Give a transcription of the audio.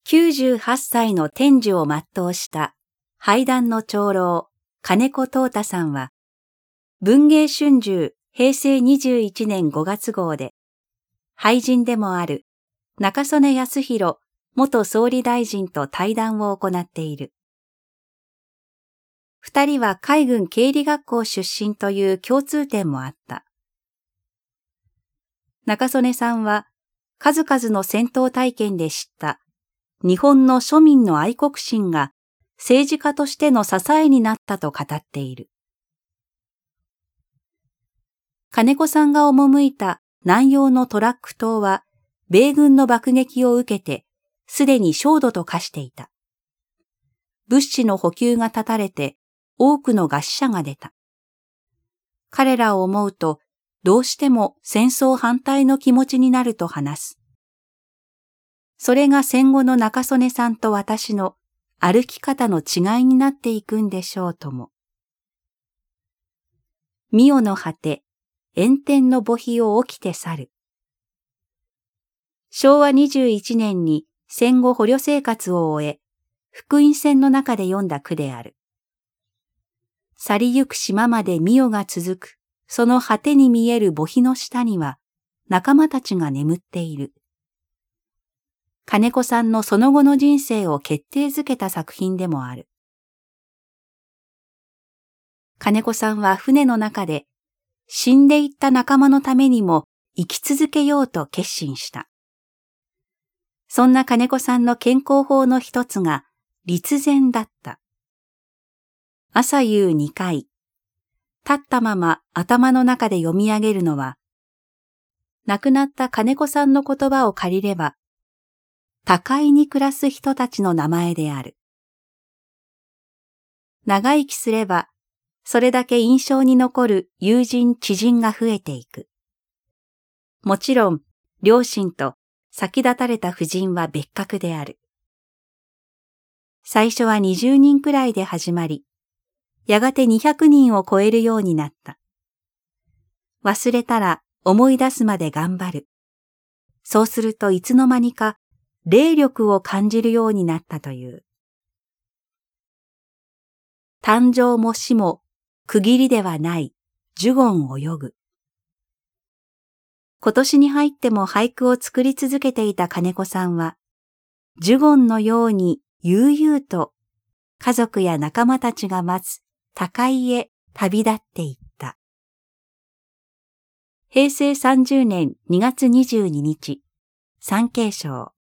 98歳の天寿を全うした俳壇の長老、金子東太さんは、文藝春秋平成21年5月号で、俳人でもある中曽根康弘元総理大臣と対談を行っている。二人は海軍経理学校出身という共通点もあった。中曽根さんは数々の戦闘体験で知った日本の庶民の愛国心が政治家としての支えになったと語っている。金子さんが赴いた南洋のトラック島は米軍の爆撃を受けてすでに焦土と化していた。物資の補給が断たれて多くの餓死者が出た。彼らを思うとどうしても戦争反対の気持ちになると話す。それが戦後の中曽根さんと私の歩き方の違いになっていくんでしょうとも。御代の果て、炎天の墓碑を起きて去る。昭和21年に戦後捕虜生活を終え、福音戦の中で読んだ句である。去りゆく島まで御代が続く、その果てに見える墓碑の下には仲間たちが眠っている。金子さんのその後の人生を決定づけた作品でもある。金子さんは船の中で死んでいった仲間のためにも生き続けようと決心した。そんな金子さんの健康法の一つが立前だった。朝夕2回、立ったまま頭の中で読み上げるのは、亡くなった金子さんの言葉を借りれば、他界に暮らす人たちの名前である。長生きすれば、それだけ印象に残る友人知人が増えていく。もちろん、両親と先立たれた夫人は別格である。最初は20人くらいで始まり、やがて200人を超えるようになった。忘れたら思い出すまで頑張る。そうするといつの間にか霊力を感じるようになったという。誕生も死も区切りではない呪言泳ぐ。今年に入っても俳句を作り続けていた金子さんは、呪言のように悠々と家族や仲間たちが待つ他界へ旅立っていった。平成30年2月22日、産経省。